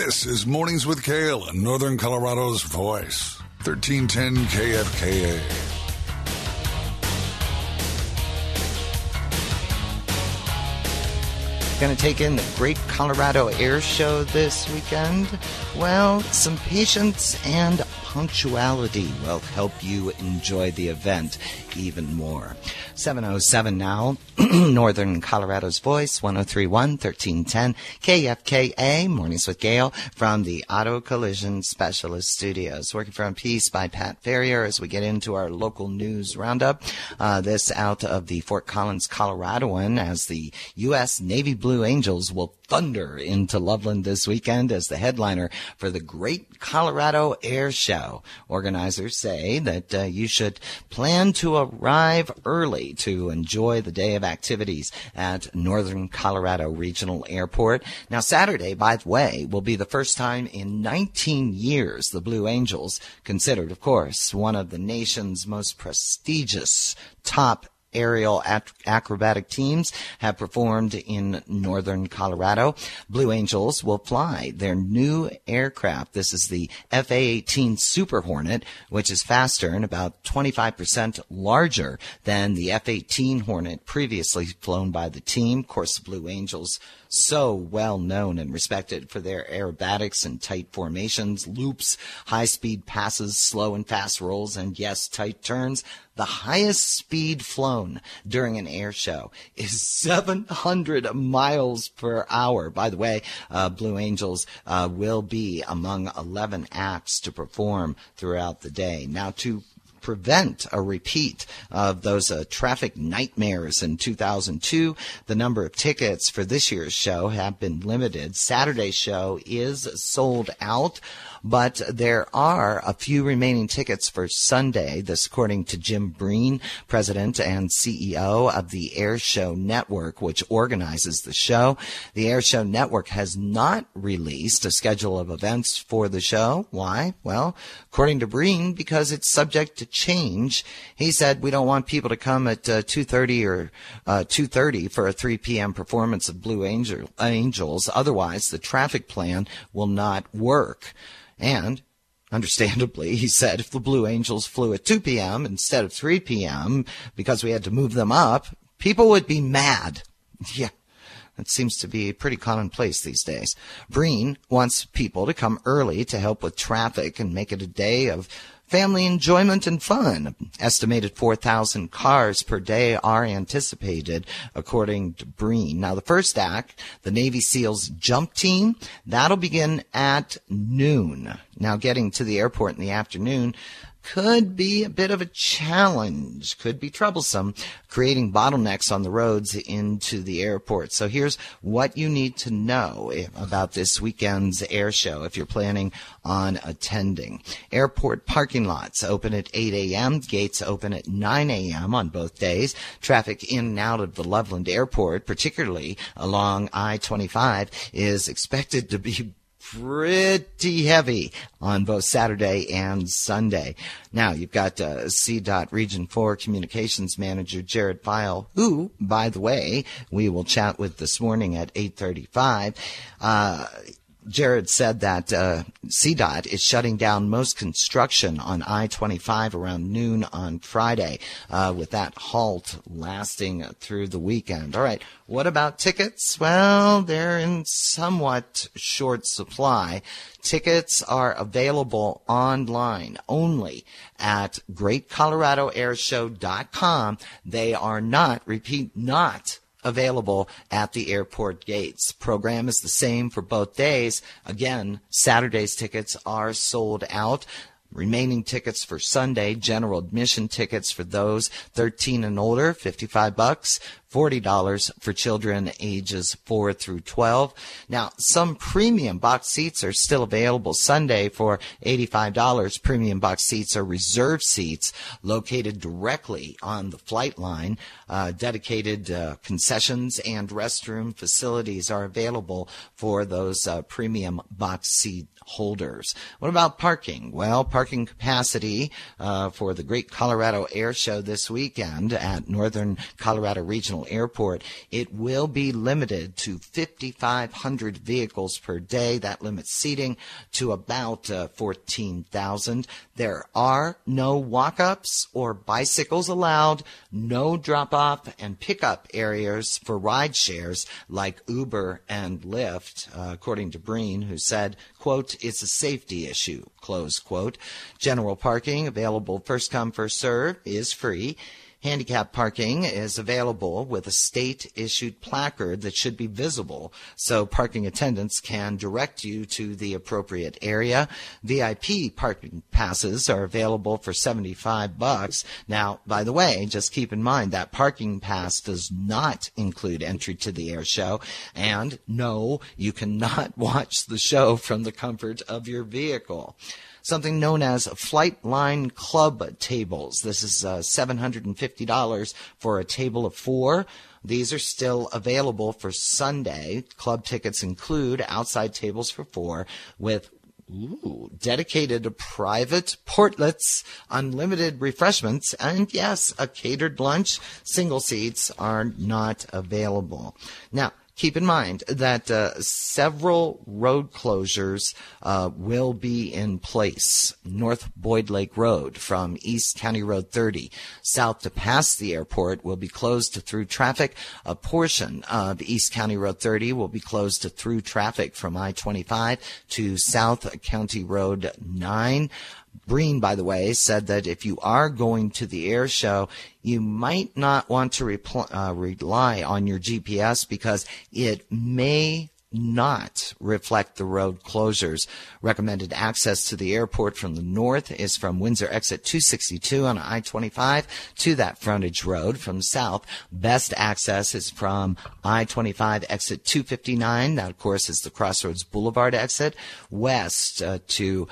This is Mornings with Kale and Northern Colorado's voice, 1310 KFKA. Going to take in the Great Colorado Air Show this weekend? Well, some patience and punctuality will help you enjoy the event even more. 7:07 now, Northern Colorado's voice, 103.1, 1310 KFKA, Mornings with Gale from the Auto Collision Specialist Studios. Working from Peace by Pat Ferrier as we get into our local news roundup. This out of the Fort Collins, Coloradoan, as the U.S. Navy Blue Angels will thunder into Loveland this weekend as the headliner for the Great Colorado Air Show. Organizers say that you should plan to arrive early to enjoy the day of activities at Northern Colorado Regional Airport. Now, Saturday, by the way, will be the first time in 19 years the Blue Angels, considered, of course, one of the nation's most prestigious top aerial acrobatic teams, have performed in Northern Colorado. Blue Angels will fly their new aircraft. This is the FA-18 Super Hornet, which is faster and about 25% larger than the F-18 Hornet previously flown by the team. Of course, the Blue Angels, so well known and respected for their aerobatics and tight formations, loops, high-speed passes, slow and fast rolls, and yes, tight turns. The highest speed flown during an air show is 700 miles per hour. By the way, Blue Angels will be among 11 acts to perform throughout the day. Now, to prevent a repeat of those traffic nightmares in 2002, the number of tickets for this year's show have been limited. Saturday's show is sold out, but there are a few remaining tickets for Sunday. This according to Jim Breen, president and CEO of the Air Show Network, which organizes the show. The Air Show Network has not released a schedule of events for the show. Why? Well, according to Breen, because it's subject to change. He said, we don't want people to come at 2:30 or 2:30 for a 3 p.m. performance of Blue Angels. Otherwise, the traffic plan will not work. And understandably, he said, if the Blue Angels flew at 2 p.m. instead of 3 p.m. because we had to move them up, people would be mad. Yeah, that seems to be pretty commonplace these days. Breen wants people to come early to help with traffic and make it a day of family enjoyment and fun. Estimated 4,000 cars per day are anticipated, according to Breen. Now, the first act, the Navy SEALs jump team, that'll begin at noon. Now, getting to the airport in the afternoon could be a bit of a challenge, could be troublesome, creating bottlenecks on the roads into the airport. So here's what you need to know about this weekend's air show if you're planning on attending. Airport parking lots open at 8 a.m., gates open at 9 a.m. on both days. Traffic in and out of the Loveland Airport, particularly along I-25, is expected to be pretty heavy on both Saturday and Sunday. Now, you've got CDOT Region 4 Communications Manager Jared File, who, by the way, we will chat with this morning at 8:35. Jared said that CDOT is shutting down most construction on I-25 around noon on Friday, with that halt lasting through the weekend. All right, what about tickets? Well, they're in somewhat short supply. Tickets are available online only at GreatColoradoAirShow.com. They are not, repeat, not available at the airport gates. Program is the same for both days. Again, Saturday's tickets are sold out. Remaining tickets for Sunday, general admission tickets for those 13 and older, $55, $40 for children ages 4 through 12. Now, some premium box seats are still available Sunday for $85. Premium box seats are reserved seats located directly on the flight line. Dedicated concessions and restroom facilities are available for those premium box seat holders. What about parking? Well, parking parking capacity for the Great Colorado Air Show this weekend at Northern Colorado Regional Airport. It will be limited to 5,500 vehicles per day. That limits seating to about 14,000. There are no walk-ups or bicycles allowed, no drop-off and pickup areas for ride shares like Uber and Lyft, according to Breen, who said, quote, "It's a safety issue," close quote. General parking, available first come, first serve, is free. Handicap parking is available with a state-issued placard that should be visible so parking attendants can direct you to the appropriate area. VIP parking passes are available for $75. Now, by the way, just keep in mind that parking pass does not include entry to the air show, and no, you cannot watch the show from the comfort of your vehicle. Something known as Flight Line Club tables. This is $750 for a table of 4. These are still available for Sunday. Club tickets include outside tables for 4 with dedicated private portlets, unlimited refreshments, and yes, a catered lunch. Single seats are not available. Now, keep in mind that several road closures will be in place. North Boyd Lake Road from East County Road 30 south to past the airport will be closed to through traffic. A portion of East County Road 30 will be closed to through traffic from I-25 to South County Road 9. Breen, by the way, said that if you are going to the air show, you might not want to rely on your GPS because it may not reflect the road closures. Recommended access to the airport from the north is from Windsor exit 262 on I-25 to that frontage road. From the south, best access is from I-25 exit 259. That, of course, is the Crossroads Boulevard exit. West to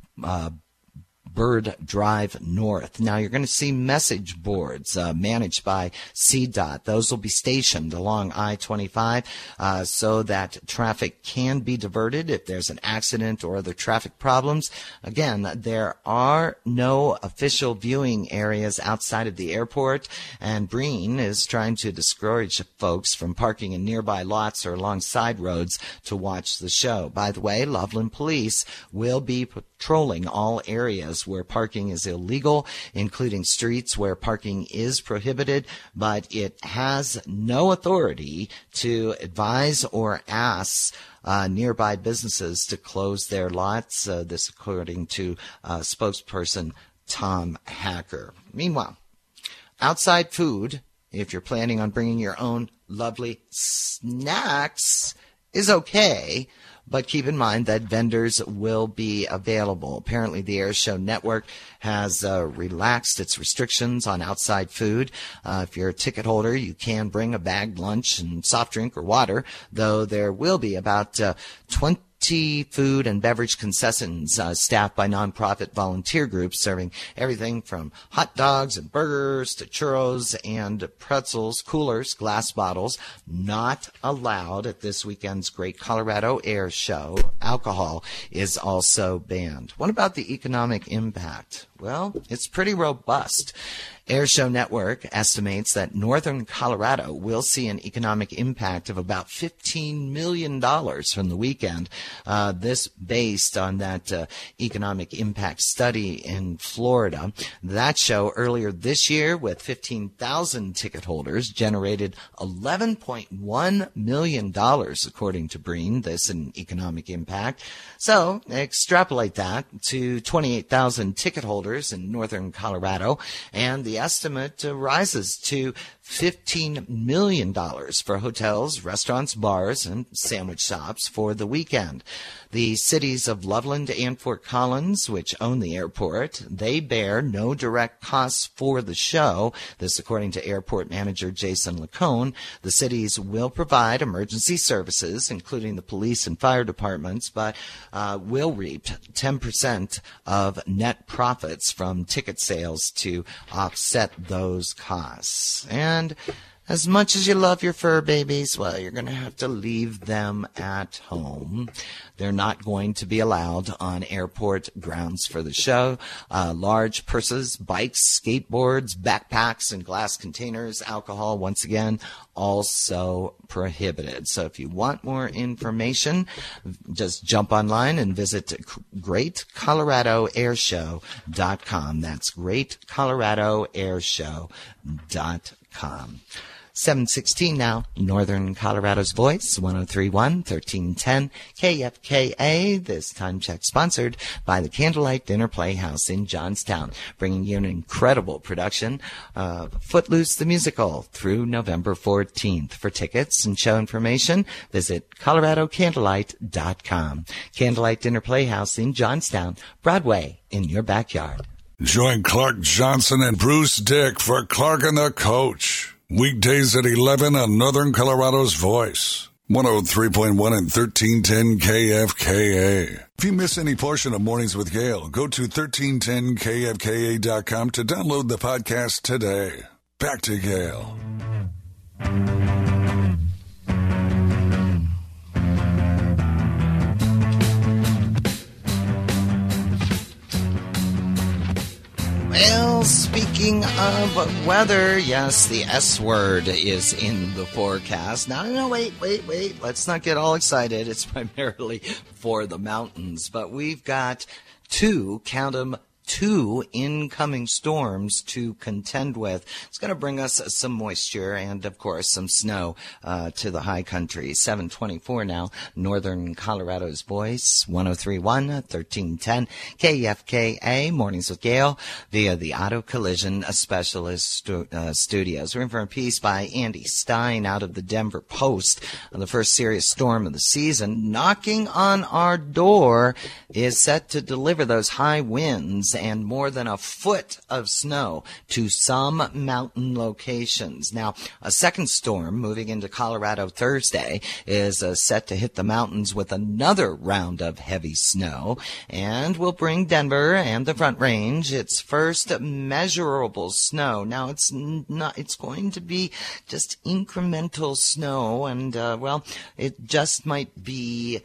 Bird Drive North. Now, you're going to see message boards managed by CDOT. Those will be stationed along I-25 so that traffic can be diverted if there's an accident or other traffic problems. Again, there are no official viewing areas outside of the airport, and Breen is trying to discourage folks from parking in nearby lots or along side roads to watch the show. By the way, Loveland Police will be patrolling all areas where parking is illegal, including streets where parking is prohibited, but it has no authority to advise or ask nearby businesses to close their lots. This according to spokesperson Tom Hacker. Meanwhile, outside food, if you're planning on bringing your own lovely snacks, is okay, but keep in mind that vendors will be available. Apparently, the Air Show Network has relaxed its restrictions on outside food. If you're a ticket holder, you can bring a bagged lunch and soft drink or water, though there will be about 20 food and beverage concessions staffed by nonprofit volunteer groups serving everything from hot dogs and burgers to churros and pretzels. Coolers, glass bottles, not allowed at this weekend's Great Colorado Air Show. Alcohol is also banned. What about the economic impact? Well, it's pretty robust. Air Show Network estimates that northern Colorado will see an economic impact of about $15 million from the weekend. This based on that economic impact study in Florida. That show earlier this year with 15,000 ticket holders generated $11.1 million, according to Breen. This an economic impact. So extrapolate that to 28,000 ticket holders in northern Colorado, and the estimate rises to $15 million for hotels, restaurants, bars, and sandwich shops for the weekend. The cities of Loveland and Fort Collins, which own the airport, they bear no direct costs for the show. This according to airport manager Jason Lacone. The cities will provide emergency services, including the police and fire departments, but will reap 10% of net profits from ticket sales to offset those costs. And as much as you love your fur babies, well, you're going to have to leave them at home. They're not going to be allowed on airport grounds for the show. Large purses, bikes, skateboards, backpacks, and glass containers, alcohol, once again, also prohibited. So if you want more information, just jump online and visit GreatColoradoAirShow.com. That's GreatColoradoAirShow.com. 7:16 now, Northern Colorado's Voice, 103.1, 1310 KFKA. This time check sponsored by the Candlelight Dinner Playhouse in Johnstown, bringing you an incredible production of Footloose the Musical through November 14th. For tickets and show information, visit ColoradoCandlelight.com. Candlelight Dinner Playhouse in Johnstown, Broadway in your backyard. Join Clark Johnson and Bruce Dick for Clark and the Coach. Weekdays at 11 on Northern Colorado's Voice. 103.1 and 1310 KFKA. If you miss any portion of Mornings with Gail, go to 1310KFKA.com to download the podcast today. Back to Gail. Well, speaking of weather, yes, the S word is in the forecast. Now, no, wait. Let's not get all excited. It's primarily for the mountains. But we've got two incoming storms to contend with. It's going to bring us some moisture and, of course, some snow to the high country. 7:24 now, Northern Colorado's Voice, 103.1, 1310 KFKA, Mornings with Gail, via the Auto Collision Specialist Studios. We're in for a piece by Andy Stein out of the Denver Post. The first serious storm of the season, knocking on our door, is set to deliver those high winds and more than a foot of snow to some mountain locations. Now, a second storm moving into Colorado Thursday is set to hit the mountains with another round of heavy snow and will bring Denver and the Front Range its first measurable snow. Now, it's going to be just incremental snow, and, it just might be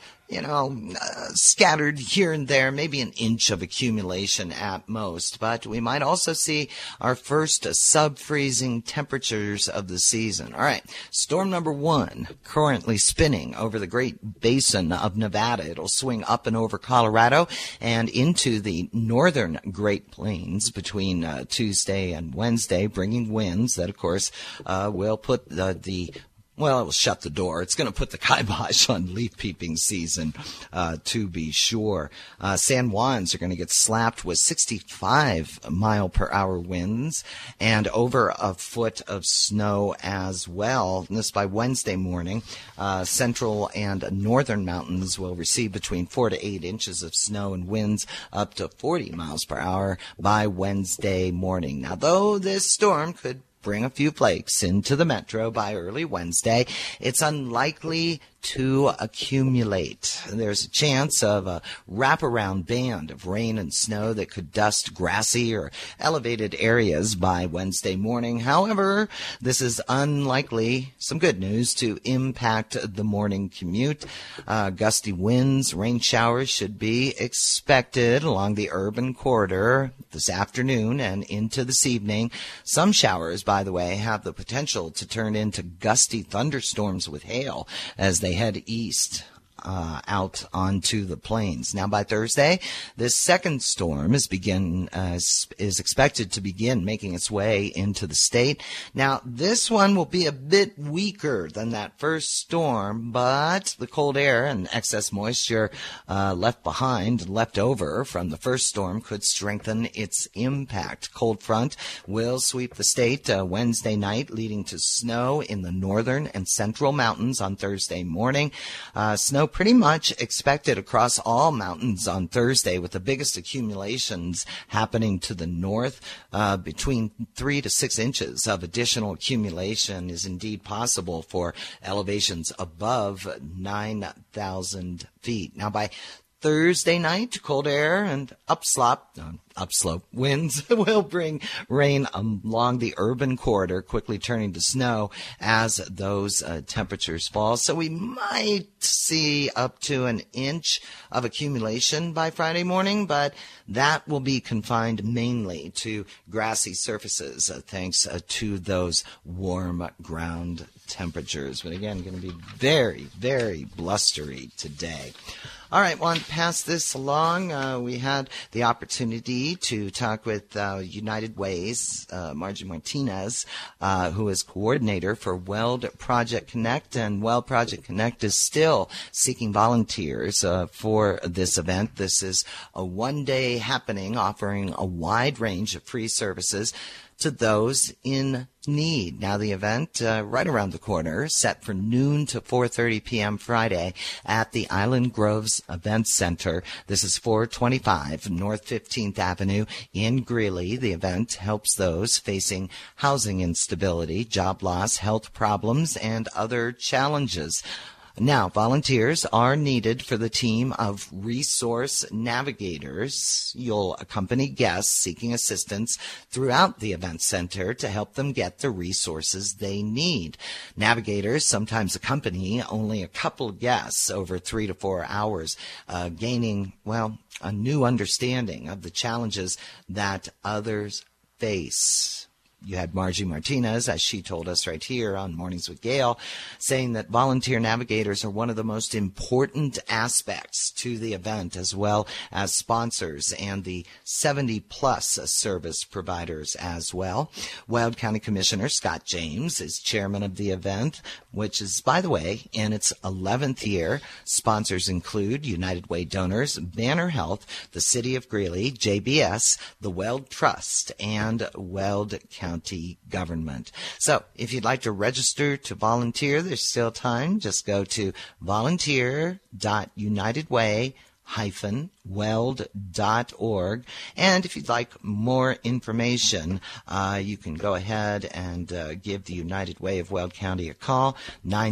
scattered here and there, maybe an inch of accumulation at most. But we might also see our first sub-freezing temperatures of the season. All right, storm number one, currently spinning over the Great Basin of Nevada. It'll swing up and over Colorado and into the northern Great Plains between Tuesday and Wednesday, bringing winds that, of course, will put it will shut the door. It's going to put the kibosh on leaf peeping season, to be sure. San Juans are going to get slapped with 65-mile-per-hour winds and over a foot of snow as well. And this by Wednesday morning. Central and northern mountains will receive between 4 to 8 inches of snow and winds up to 40 miles per hour by Wednesday morning. Now, though this storm could bring a few flakes into the metro by early Wednesday, it's unlikely to accumulate. There's a chance of a wraparound band of rain and snow that could dust grassy or elevated areas by Wednesday morning. However, this is unlikely, some good news, to impact the morning commute. Gusty winds, rain showers should be expected along the urban corridor this afternoon and into this evening. Some showers, by the way, have the potential to turn into gusty thunderstorms with hail as they head east out onto the plains. Now, by Thursday, this second storm is expected to begin making its way into the state. Now, this one will be a bit weaker than that first storm, but the cold air and excess moisture left over from the first storm could strengthen its impact. Cold front will sweep the state Wednesday night, leading to snow in the northern and central mountains on Thursday morning. Snow pretty much expected across all mountains on Thursday, with the biggest accumulations happening to the north. Between 3 to 6 inches of additional accumulation is indeed possible for elevations above 9,000 feet. Now, by Thursday night, cold air and upslope winds will bring rain along the urban corridor, quickly turning to snow as those temperatures fall. So we might see up to an inch of accumulation by Friday morning, but that will be confined mainly to grassy surfaces thanks to those warm ground temperatures. But again, going to be very, very blustery today. All right, want to pass this along. We had the opportunity to talk with United Way's Margie Martinez, who is coordinator for Weld Project Connect, and Weld Project Connect is still seeking volunteers for this event. This is a one-day happening offering a wide range of free services to those in need. Now, the event right around the corner, set for noon to 4:30 p.m. Friday at the Island Groves Event Center. This is 425 North 15th Avenue in Greeley. The event helps those facing housing instability, job loss, health problems, and other challenges. Now, volunteers are needed for the team of resource navigators. You'll accompany guests seeking assistance throughout the event center to help them get the resources they need. Navigators sometimes accompany only a couple of guests over 3 to 4 hours, gaining, a new understanding of the challenges that others face. You had Margie Martinez, as she told us right here on Mornings with Gail, saying that volunteer navigators are one of the most important aspects to the event, as well as sponsors and the 70-plus service providers as well. Weld County Commissioner Scott James is chairman of the event, which is, by the way, in its 11th year. Sponsors include United Way donors, Banner Health, the City of Greeley, JBS, the Weld Trust, and Weld County government. So if you'd like to register to volunteer, there's still time. Just go to volunteer.unitedway-weld.org. And if you'd like more information, you can go ahead and give the United Way of Weld County a call,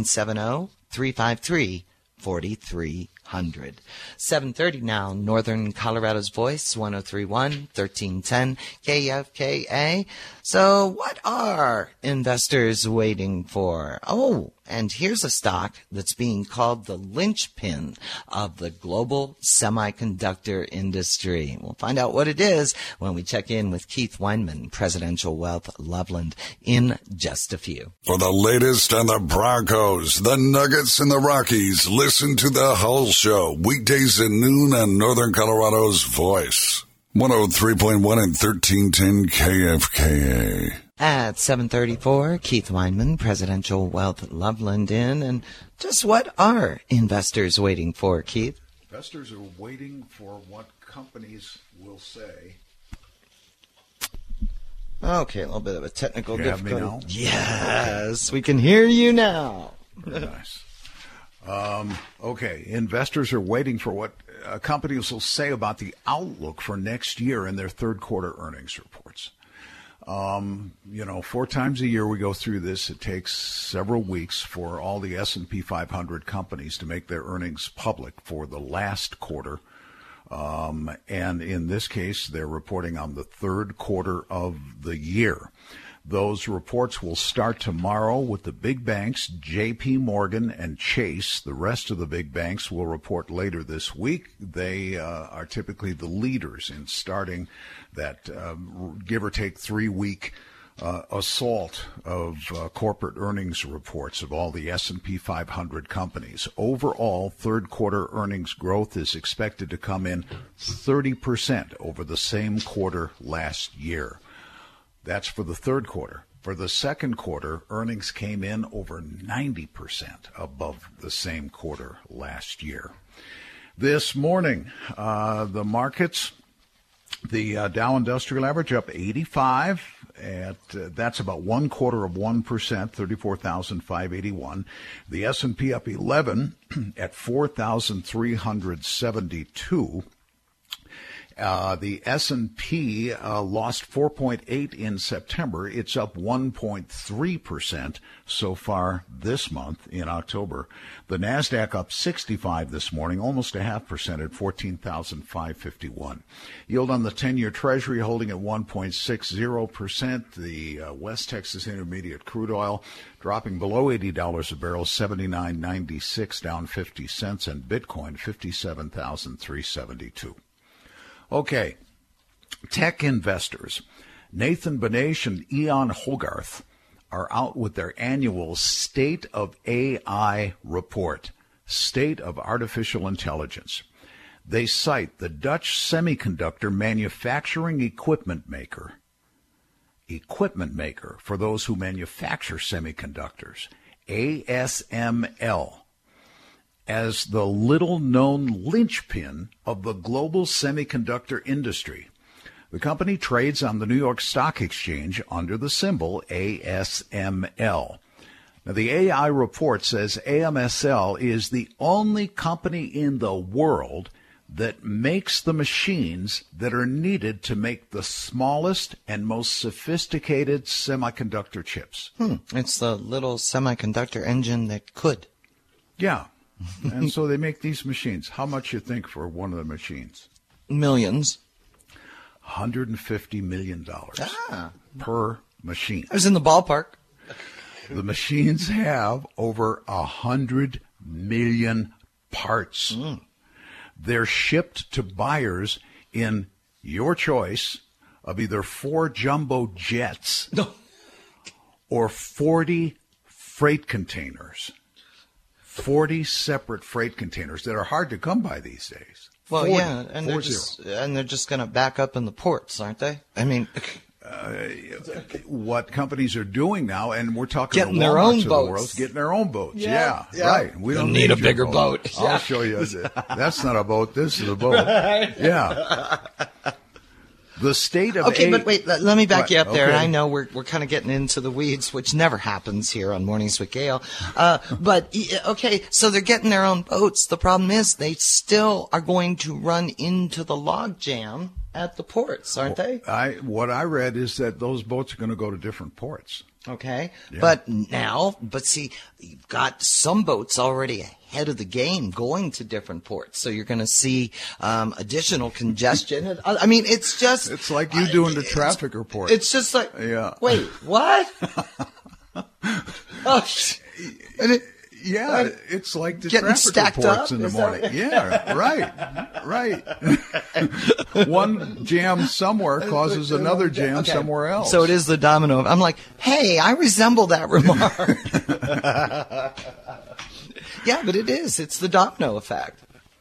970-353-4300. 7:30 now, Northern Colorado's Voice, 103.1, 1310 KFKA. So what are investors waiting for? Oh, and here's a stock that's being called the linchpin of the global semiconductor industry. We'll find out what it is when we check in with Keith Weinman, Presidential Wealth Loveland, in just a few. For the latest on the Broncos, the Nuggets, and the Rockies, listen to The Hull Show, weekdays at noon on Northern Colorado's Voice, 103.1 and 1310 KFKA. At 7:34, Keith Weinman, Presidential Wealth Loveland in. And just what are investors waiting for, Keith? Investors are waiting for what companies will say. Okay, a little bit of a technical difficulty. You have me now? Yes, we can hear you now. Very nice. Okay, investors are waiting for what companies will say about the outlook for next year in their third quarter earnings reports. 4 times a year we go through this. It takes several weeks for all the S&P 500 companies to make their earnings public for the last quarter. And in this case, they're reporting on the third quarter of the year. Those reports will start tomorrow with the big banks, J.P. Morgan and Chase. The rest of the big banks will report later this week. They are typically the leaders in starting that give or take 3-week assault of corporate earnings reports of all the S&P 500 companies. Overall, third quarter earnings growth is expected to come in 30% over the same quarter last year. That's for the third quarter. For the second quarter, earnings came in over 90% above the same quarter last year. This morning, the markets, the Dow Industrial Average up 85. That's about 0.25%, 34,581. The S&P up 11 at 4,372. The S&P lost 4.8 in September. It's up 1.3% so far this month in October. The Nasdaq up 65 this morning, almost 0.5% at 14,551. Yield on the 10-year Treasury holding at 1.60%. The West Texas Intermediate crude oil dropping below $80 a barrel, 79.96, down 50 cents, and Bitcoin 57,372. Okay, tech investors. Nathan Benesch and Ian Hogarth are out with their annual State of AI report, State of Artificial Intelligence. They cite the Dutch semiconductor manufacturing equipment maker for those who manufacture semiconductors, ASML, as the little-known linchpin of the global semiconductor industry. The company trades on the New York Stock Exchange under the symbol ASML. Now, the AI report says AMSL is the only company in the world that makes the machines that are needed to make the smallest and most sophisticated semiconductor chips. It's the little semiconductor engine that could. Yeah. And so they make these machines. How much you think for one of the machines? Millions. $150 million per machine. I was in the ballpark. The machines have over 100 million parts. They're shipped to buyers in your choice of either 4 jumbo jets or 40 freight containers. 40 separate freight containers that are hard to come by these days. Well, 40, yeah, and they're just going to back up in the ports, aren't they? I mean, what companies are doing now, and we're talking getting the their Walmarts own of the boats. world, getting their own boats. Yeah. Right. We don't need a your bigger boat. I'll show you. That's not a boat. This is a boat. Yeah. The state of but wait, let me back you up there. Okay. I know we're kind of getting into the weeds, which never happens here on Mornings with Gail. But okay, so they're getting their own boats. The problem is they still are going to run into the log jam at the ports, aren't they? What I read is that those boats are going to go to different ports. Okay. Yeah. But see, you've got some boats already ahead of the game going to different ports. So you're going to see additional congestion. I mean, it's just... It's like you doing the traffic report. It's just like, yeah. Wait, what? Yeah, it's like the getting traffic stacked reports up? in the Is that morning. what- Yeah, right. One jam somewhere causes another jam Okay. somewhere else. So it is the domino. I'm like, hey, I resemble that remark. Yeah, but it is. It's the domino effect.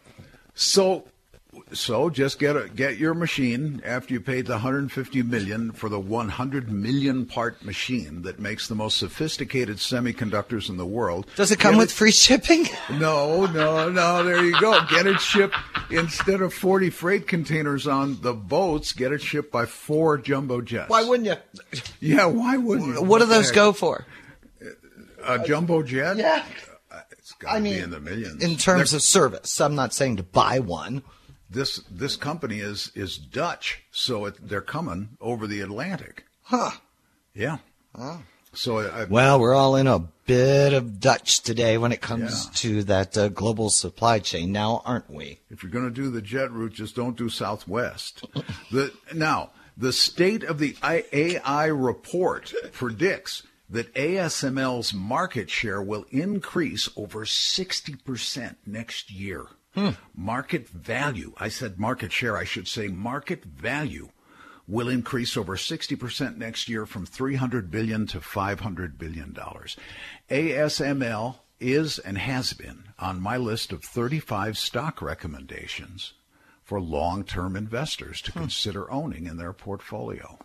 So just get your machine after you paid the $150 million for the 100 million part machine that makes the most sophisticated semiconductors in the world. Does it come with free shipping? No. There you go. Get it shipped instead of 40 freight containers on the boats. Get it shipped by 4 jumbo jets. Why wouldn't you? Yeah, why wouldn't you? What do those go for? A jumbo jet? Yeah. It's got to be in the millions. In terms of service, I'm not saying to buy one. This company is Dutch, so they're coming over the Atlantic. Huh. Yeah. Oh. So Well, we're all in a bit of Dutch today when it comes to that global supply chain now, aren't we? if you're going to do the jet route, just don't do Southwest. The state of the AI report predicts that ASML's market share will increase over 60% next year. Market value, I said market share, I should say market value will increase over 60% next year from $300 billion to $500 billion. ASML is and has been on my list of 35 stock recommendations for long-term investors to consider owning in their portfolio.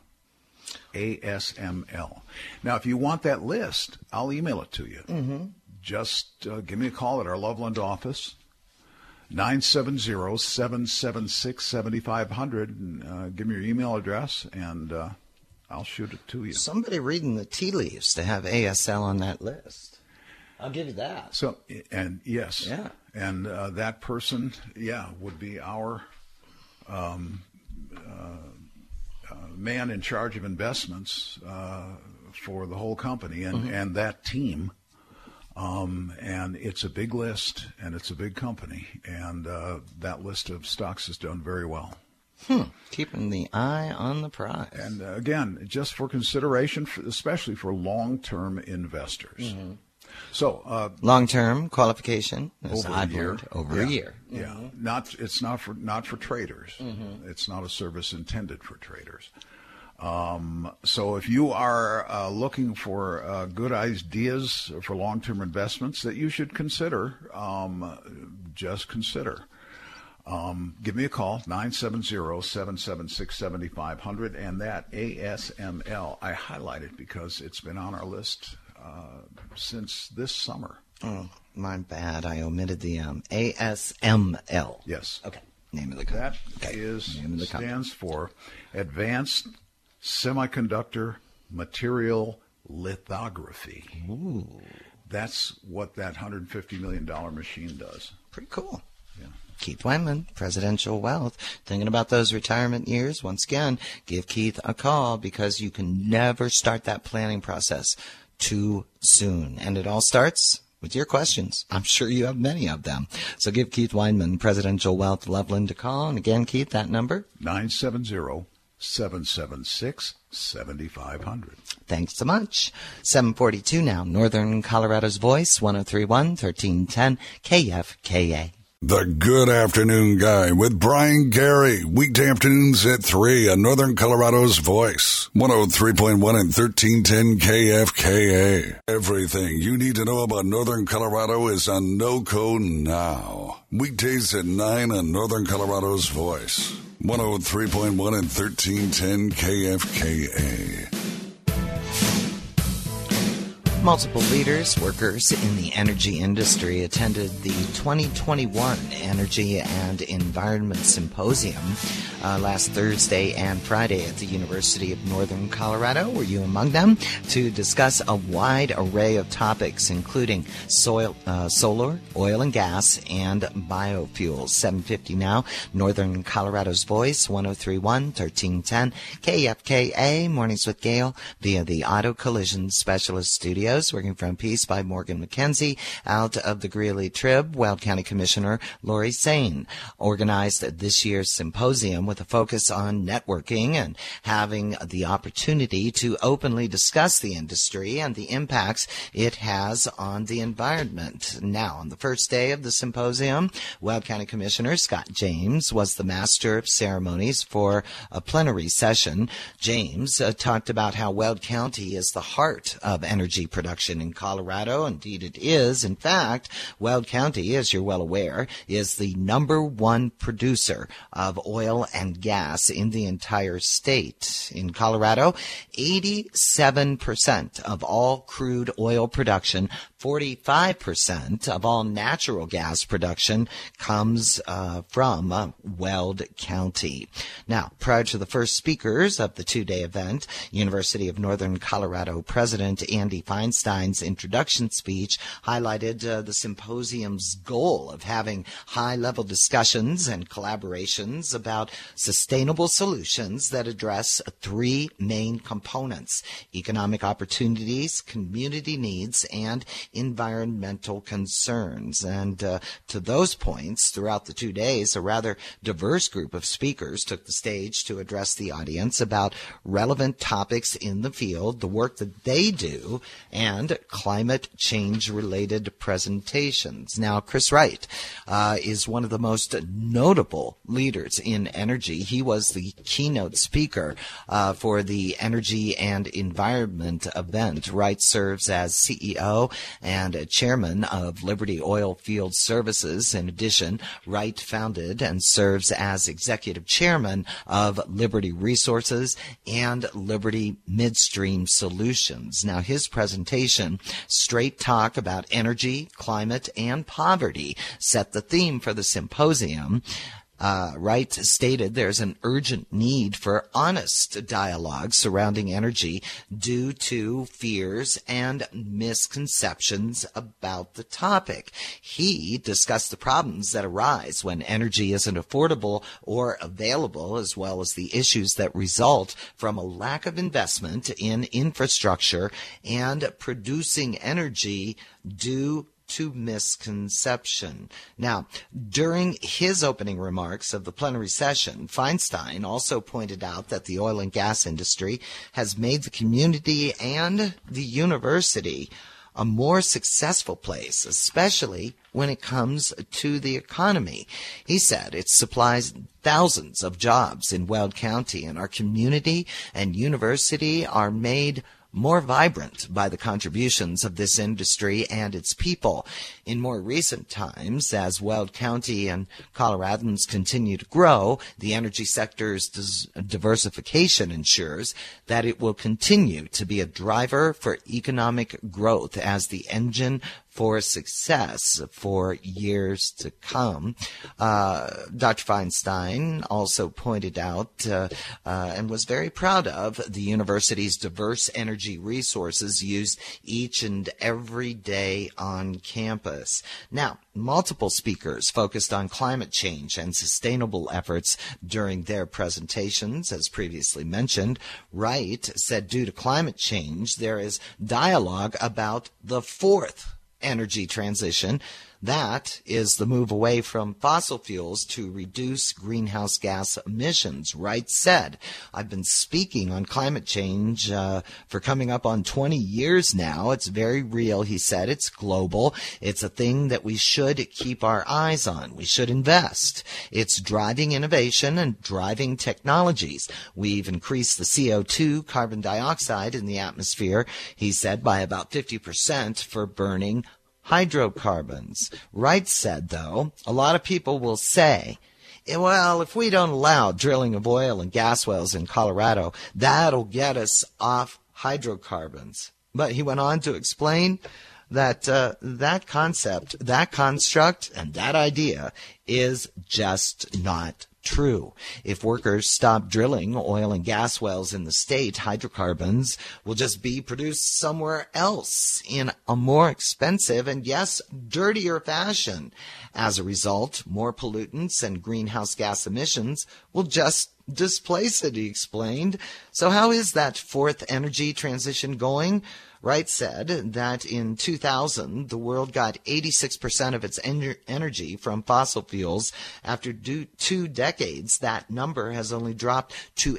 ASML. Now, if you want that list, I'll email it to you. Mm-hmm. Just give me a call at our Loveland office, 970-776-7500. And, give me your email address, and I'll shoot it to you. Somebody reading the tea leaves to have ASL on that list. I'll give you that. So, and yes. Yeah. And that person, would be our man in charge of investments for the whole company and that team. And it's a big list, and it's a big company, and that list of stocks has done very well. Keeping the eye on the prize. And again, just for consideration, especially for long-term investors. So long-term qualification over a year. A year. Yeah, it's not for traders. It's not a service intended for traders. So if you are looking for good ideas for long-term investments that you should consider, just consider. Give me a call, 970-776-7500, and that ASML, I highlight it because it's been on our list since this summer. Oh, my bad. I omitted the ASML. Yes. Okay. Name of the company. That stands for Advanced Semiconductor Material Lithography. Ooh. That's what that $150 million machine does. Pretty cool. Yeah. Keith Weinman, Presidential Wealth. Thinking about those retirement years? Once again, give Keith a call because you can never start that planning process too soon. And it all starts with your questions. I'm sure you have many of them. So give Keith Weinman, Presidential Wealth, Loveland a call. And again, Keith, that number? 970-776-7500. Thanks so much. 742 now. Northern Colorado's Voice, 103.1, 1310 KFKA. The Good Afternoon Guy with Brian Gary. Weekday afternoons at 3 on Northern Colorado's Voice. 103.1 and 1310 KFKA. Everything you need to know about Northern Colorado is on NOCO Now. Weekdays at 9 on Northern Colorado's Voice. 103.1 and 1310 KFKA. Multiple leaders, workers in the energy industry attended the 2021 Energy and Environment Symposium last Thursday and Friday at the University of Northern Colorado. Were you among them? To discuss a wide array of topics, including solar, oil and gas, and biofuels. 750 now, Northern Colorado's Voice, 103.1, 1310 KFKA, Mornings with Gail, via the Auto Collision Specialist Studio. Working from Peace by Morgan McKenzie, out of the Greeley Trib, Weld County Commissioner Lori Sain organized this year's symposium with a focus on networking and having the opportunity to openly discuss the industry and the impacts it has on the environment. Now, on the first day of the symposium, Weld County Commissioner Scott James was the master of ceremonies for a plenary session. James talked about how Weld County is the heart of energy production in Colorado. Indeed, it is. In fact, Weld County, as you're well aware, is the #1 producer of oil and gas in the entire state. In Colorado, 87% of all crude oil production, 45% of all natural gas production comes from Weld County. Now, prior to the first speakers of the two-day event, University of Northern Colorado President Andy Feinstein's introduction speech highlighted the symposium's goal of having high-level discussions and collaborations about sustainable solutions that address three main components: economic opportunities, community needs, and environmental concerns. And to those points, throughout the 2 days, a rather diverse group of speakers took the stage to address the audience about relevant topics in the field, the work that they do, and climate change-related presentations. Now, Chris Wright is one of the most notable leaders in energy. He was the keynote speaker for the Energy and Environment event. Wright serves as CEO and chairman of Liberty Oil Field Services. In addition, Wright founded and serves as executive chairman of Liberty Resources and Liberty Midstream Solutions. Now, his presentation, Straight Talk About Energy, Climate, and Poverty, set the theme for the symposium. Wright stated there's an urgent need for honest dialogue surrounding energy due to fears and misconceptions about the topic. He discussed the problems that arise when energy isn't affordable or available, as well as the issues that result from a lack of investment in infrastructure and producing energy due to misconception. Now, during his opening remarks of the plenary session, Feinstein also pointed out that the oil and gas industry has made the community and the university a more successful place, especially when it comes to the economy. He said it supplies thousands of jobs in Weld County, and our community and university are made more vibrant by the contributions of this industry and its people. In more recent times, as Weld County and Coloradans continue to grow, the energy sector's diversification ensures that it will continue to be a driver for economic growth as the engine for success for years to come. Dr. Feinstein also pointed out and was very proud of the university's diverse energy resources used each and every day on campus. Now, multiple speakers focused on climate change and sustainable efforts during their presentations. As previously mentioned, Wright said due to climate change, there is dialogue about the fourth energy transition. That is the move away from fossil fuels to reduce greenhouse gas emissions. Wright said, I've been speaking on climate change for coming up on 20 years now. It's very real, he said. It's global. It's a thing that we should keep our eyes on. We should invest. It's driving innovation and driving technologies. We've increased the CO2, carbon dioxide in the atmosphere, he said, by about 50% for burning hydrocarbons. Wright said, though, a lot of people will say, well, if we don't allow drilling of oil and gas wells in Colorado, that'll get us off hydrocarbons. But he went on to explain that that concept, that construct, and that idea is just not true. If workers stop drilling oil and gas wells in the state, hydrocarbons will just be produced somewhere else in a more expensive and, yes, dirtier fashion. As a result, more pollutants and greenhouse gas emissions will just displace it, he explained. So how is that fourth energy transition going? Wright said that in 2000, the world got 86% of its energy from fossil fuels. After 2 decades, that number has only dropped to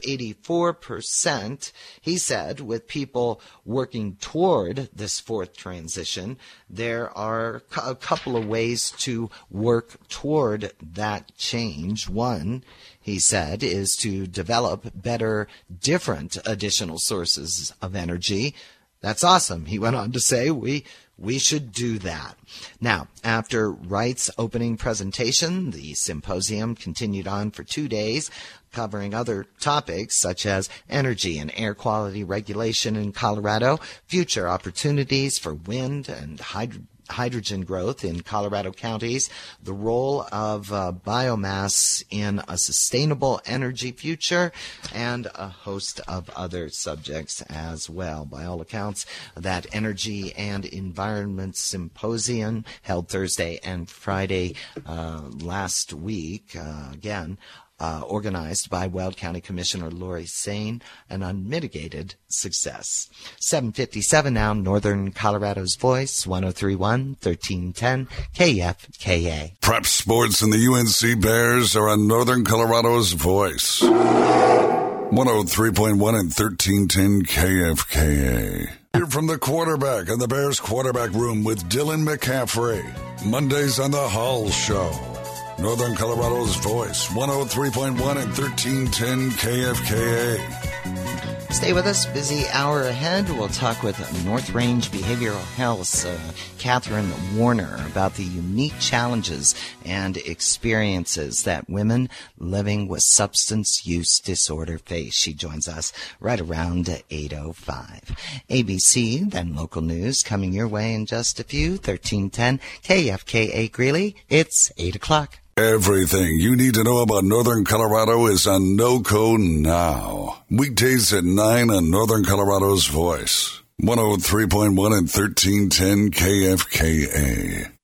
84%. He said, with people working toward this fourth transition, there are a couple of ways to work toward that change. One, he said, is to develop better, different additional sources of energy. That's awesome. He went on to say, we should do that. Now, after Wright's opening presentation, the symposium continued on for 2 days, covering other topics such as energy and air quality regulation in Colorado, future opportunities for wind and hydrogen growth in Colorado counties, the role of biomass in a sustainable energy future, and a host of other subjects as well. By all accounts, that Energy and Environment Symposium held Thursday and Friday last week, organized by Weld County Commissioner Lori Sain, an unmitigated success. 7:57 now, Northern Colorado's Voice, 103.1, 1310, KFKA. Prep sports and the UNC Bears are on Northern Colorado's Voice. 103.1 and 1310, KFKA. Hear from the quarterback in the Bears quarterback room with Dylan McCaffrey. Mondays on the Hull Show. Northern Colorado's Voice, 103.1 and 1310 KFKA. Stay with us. Busy hour ahead. We'll talk with North Range Behavioral Health's Catherine Warner about the unique challenges and experiences that women living with substance use disorder face. She joins us right around 8:05. ABC, then local news coming your way in just a few. 1310 KFKA Greeley. It's 8 o'clock. Everything you need to know about Northern Colorado is on NOCO Now. Weekdays at 9 on Northern Colorado's Voice. 103.1 and 1310 KFKA.